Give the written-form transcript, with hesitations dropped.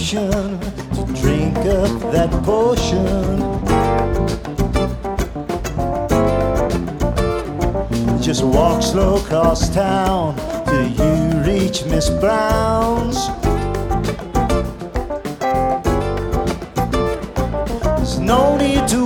ocean to drink up that potion. Just walk slow across town till you reach Miss Brown's. There's no need to